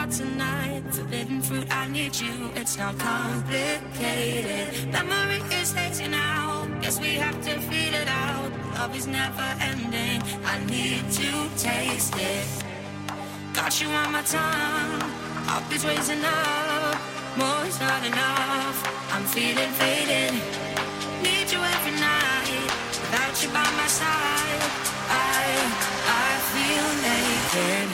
out tonight. Forbidden fruit, I need you. It's not complicated. Memory is hazy now. Guess we have to feel it out. Love is never ending. I need to taste it. Got you on my tongue. Heart is raising up. More is not enough. I'm feeling faded. Need you every night. Without you by my side, I feel naked.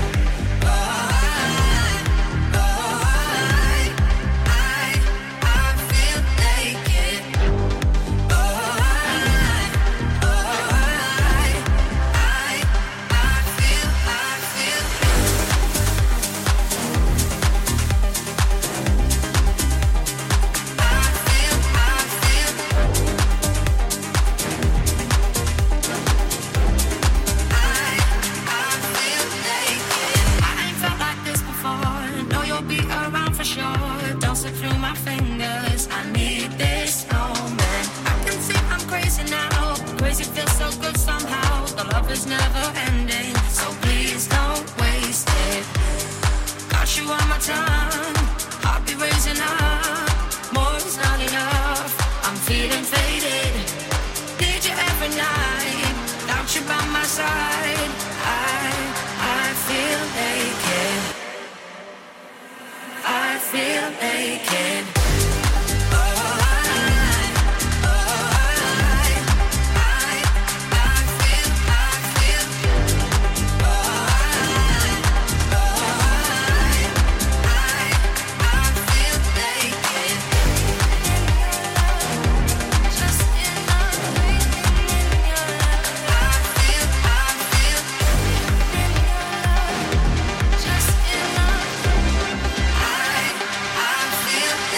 Never ending, so please don't waste it. Got you on my tongue, heart be raising up. More is not enough, I'm feeling faded. Need you every night, without you by my side, I feel naked. I feel naked. Feel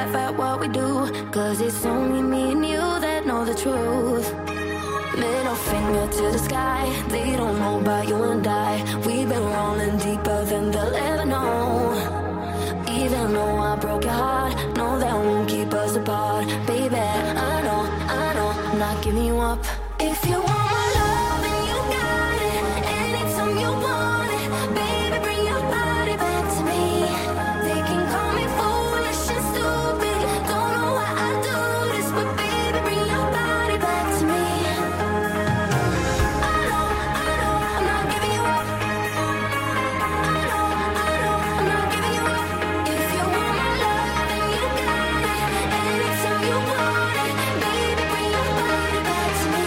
laugh at what we do, 'cause it's only me and you that know the truth. Middle finger to the sky, they don't know about you and I. We've been rolling deeper than they'll ever know. Even though I broke your heart, no, that won't keep us apart. Baby, I know, I'm not giving you up. If you want my love, then you got it. Anytime you want it, baby, bring your body back to me. They can call me foolish and stupid, don't know why I do this, but baby, bring your body back to me. I know, I'm not giving you up. I know, I'm not giving you up. If you want my love, then you got it. Anytime you want it, baby, bring your body back to me.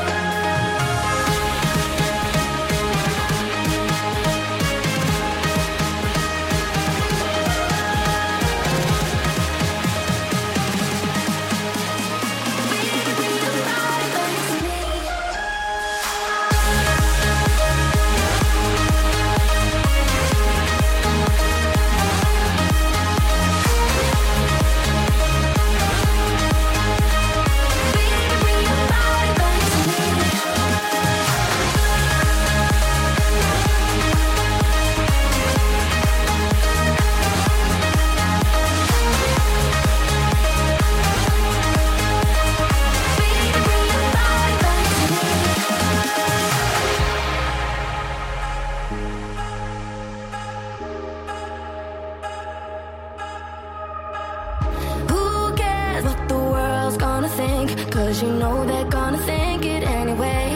Who cares what the world's gonna think? 'Cause you know they're gonna think it anyway.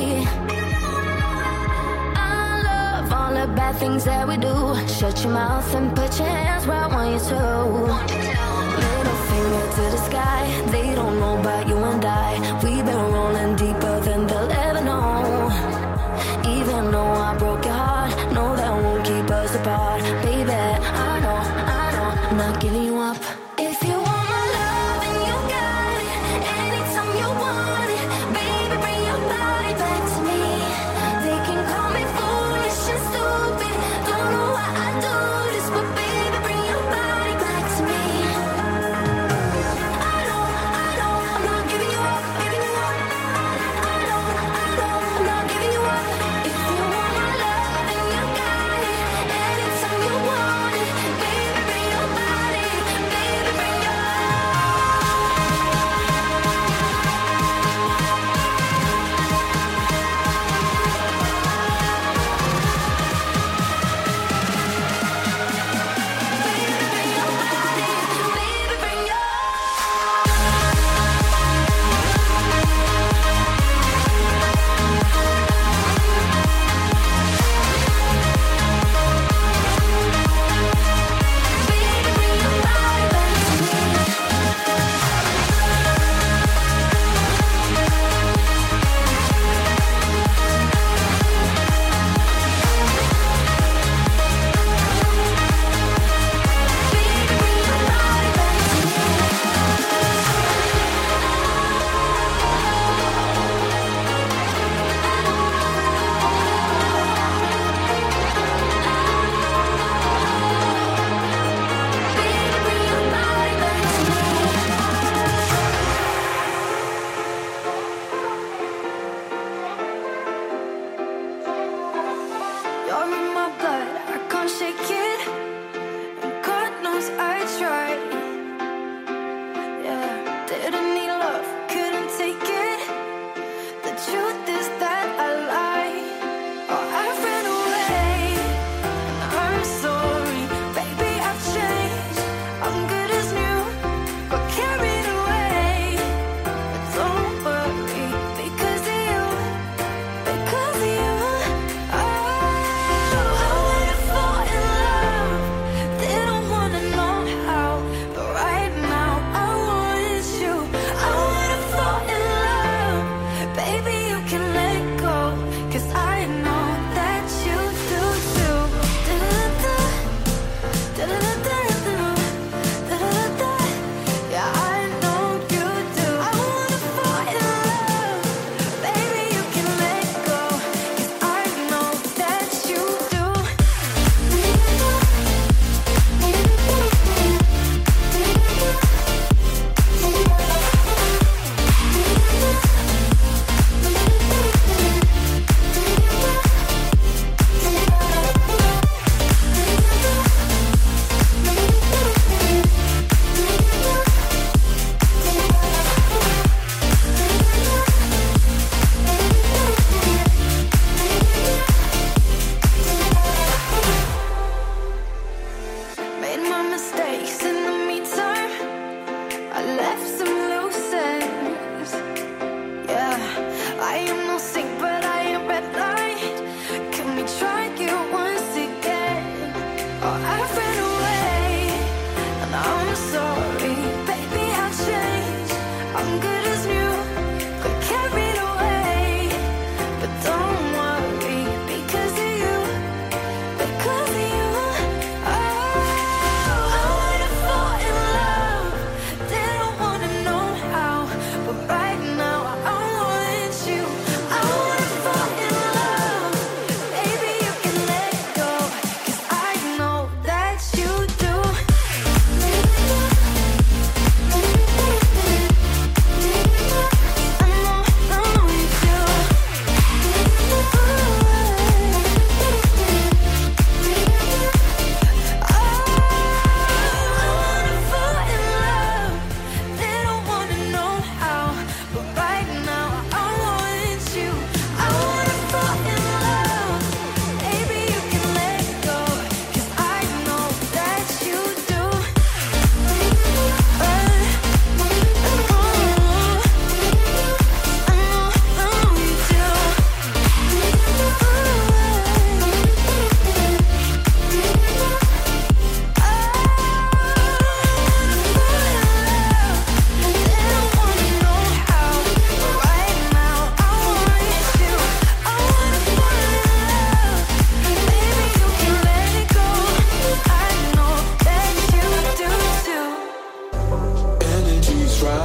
I love all the bad things that we do. Shut your mouth and put your hands where I want you to. Middle finger to the sky, they don't know about you and I. We've been rolling deeper than they'll ever know. Even though I broke your heart, no, that won't keep us apart. Baby, I know, I'm not giving you up. If you want my love, then you got it. Anytime you want it, baby, bring your body back to me. They can call me foolish and stupid, don't know why I do this, but baby, bring your body back to me. I know, I'm not giving you up, giving you up. I know, I'm not giving you up. If you want my love, then you got it. Anytime you want it, baby, bring your body, baby,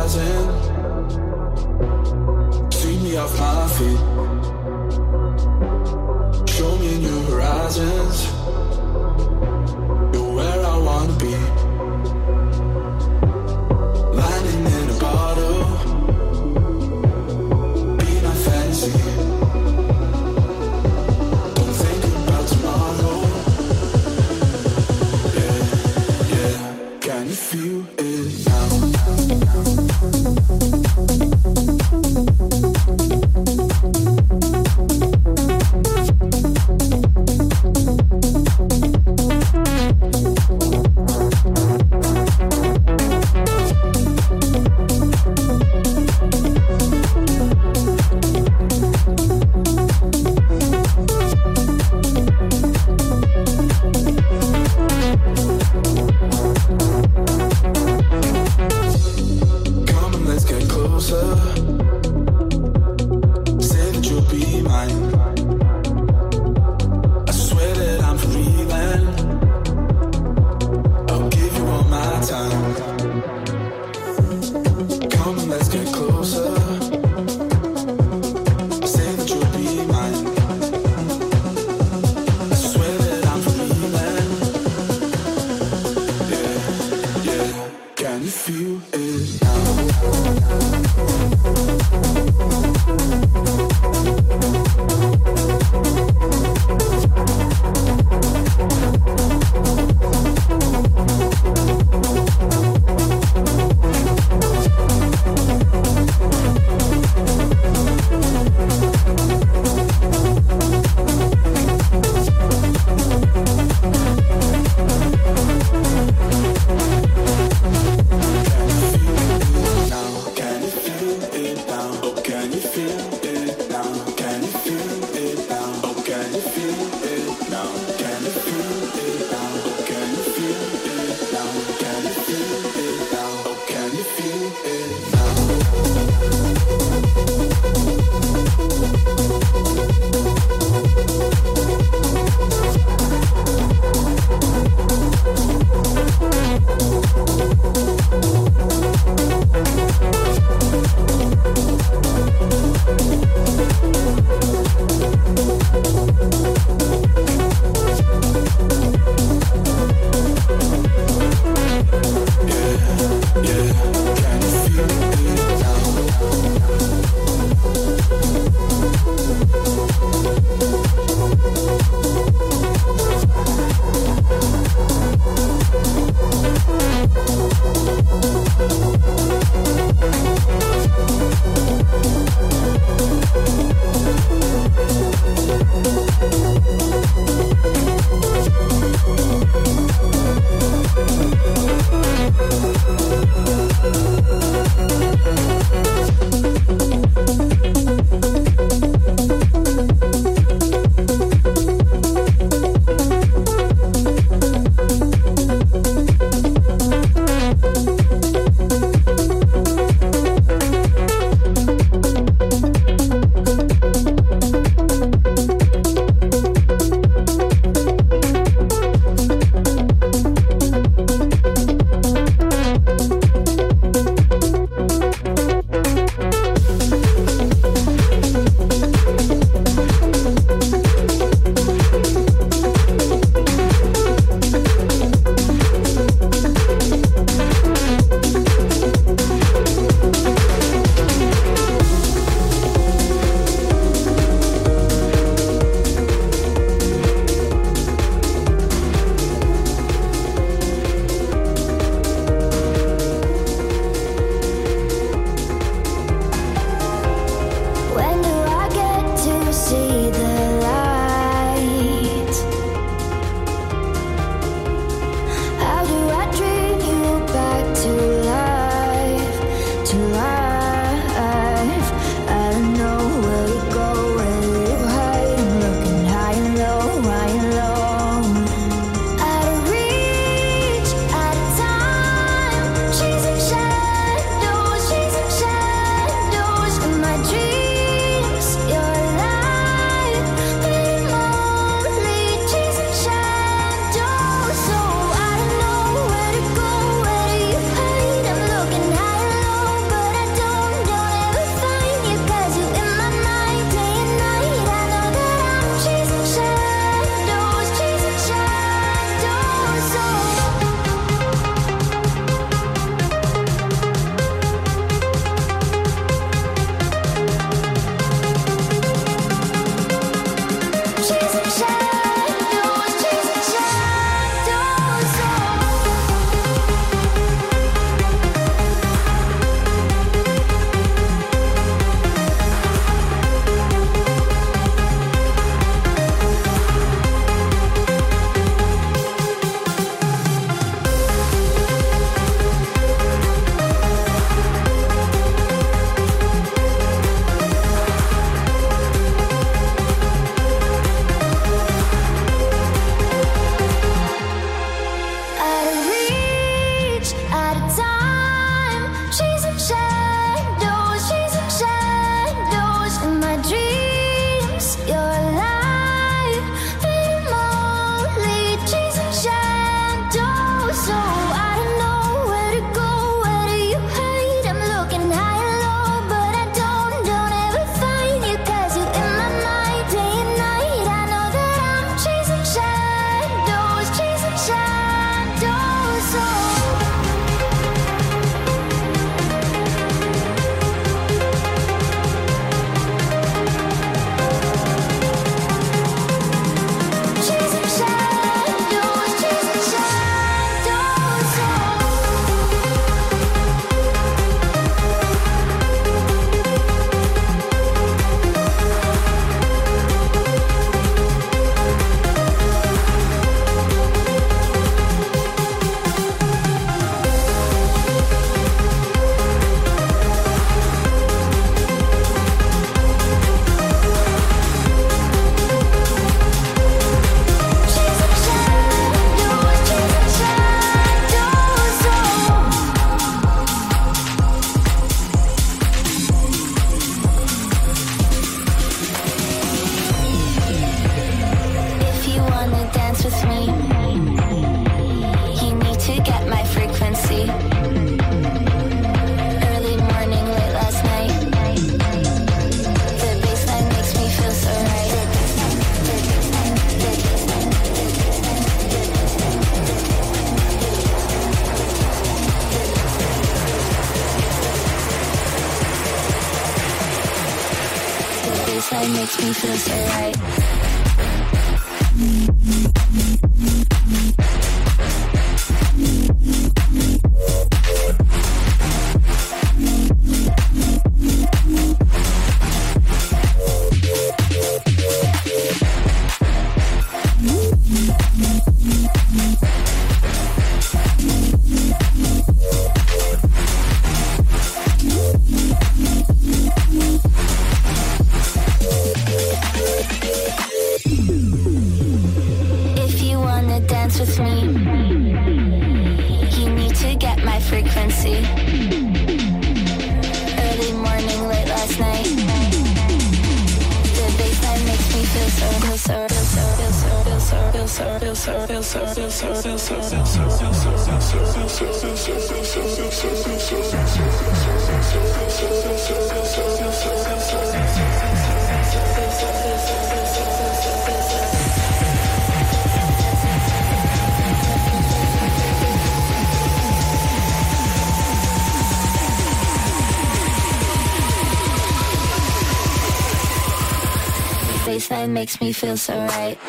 rising. Sweep me off my feet. Show me new horizons. You're where I wanna be. Landing in a bottle. Be my fantasy. Don't think about tomorrow. Yeah, yeah. Can you feel it now? Can you feel it now? baseline makes me feel so right. With me, you need to get my frequency. Early morning, late last night. The baseline makes me feel so, feel so, feel so, feel so, feel so, feel so, feel so, feel so, feel so, feel baseline makes me feel so right.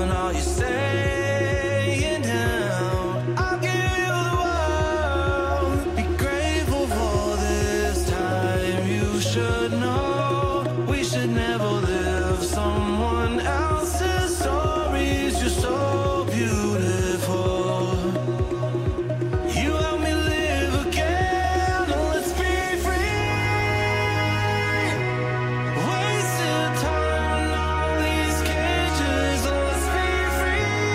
done all you saying now. I'll give you the world. Be grateful for this time. You should know we should never live someone else's stories. You're so beautiful. You help me live again. Let's be free. Wasted time in all these cages. Let's be free.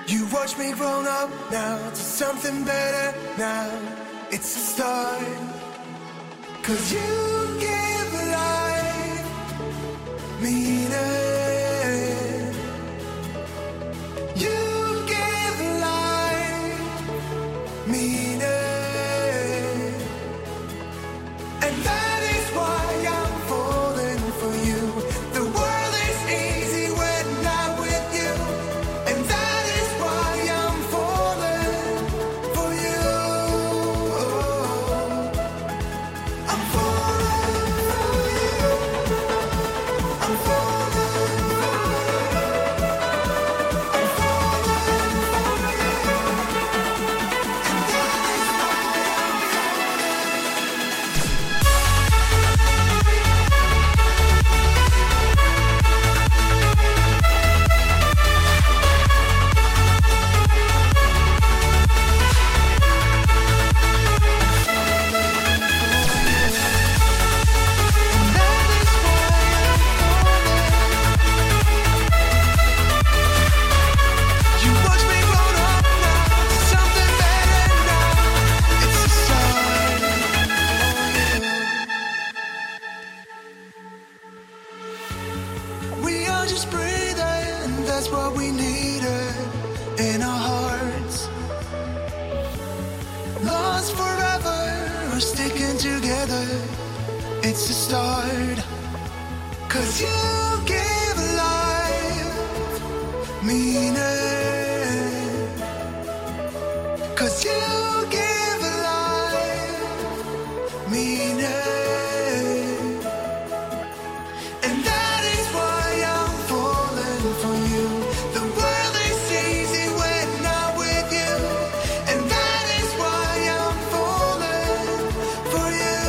You watch me grown up now to something better now. It's a start. 'Cause you give life meaning. You give life meaning. And that is why I'm falling for you. The world is easy when I'm with you. And that is why I'm falling for you. I'm falling for you. I'm falling for you. I'm falling for you. And that is why I'm You watch me grow up now to something better now. It's a sign for you. We are just breathing, that's what we needed in our hearts. Lost forever or sticking together. It's a start. 'Cause you give life meaning. 'Cause you give life meaning. And that is why I'm falling for you. The world is easy when I'm with you. And that is why I'm falling for you.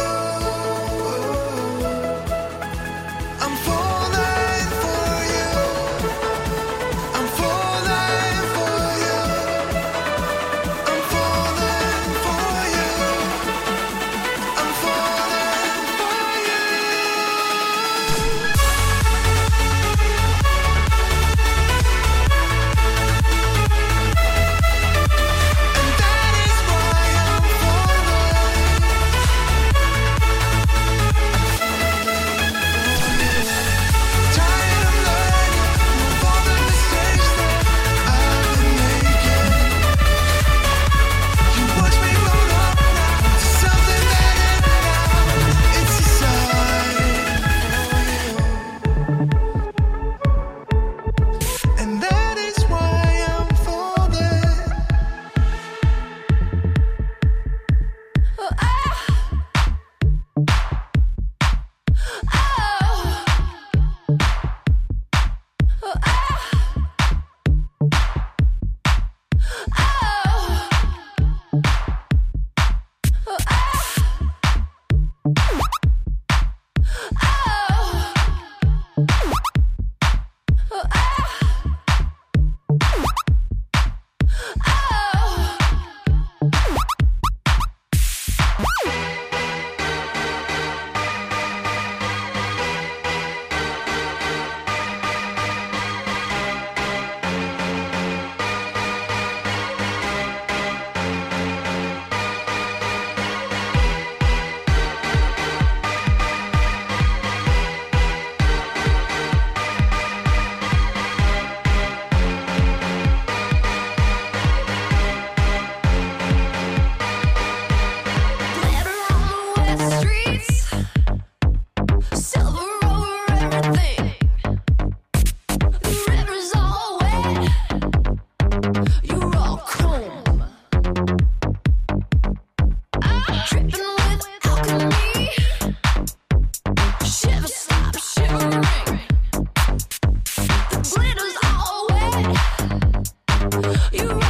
I'm falling for you. I'm falling for you. I'm falling for you. I'm falling for you. And that is why I'm tired of learning of all the mistakes that I've been making. You watch me grow up now to something better now. It's a sign for you. And that is why I'm falling. Glitter on the wet streets, silver over everything. The river's all wet, you're all chrome. Dripping with alchemy, shiver stop shivering. The glitter's all wet, you're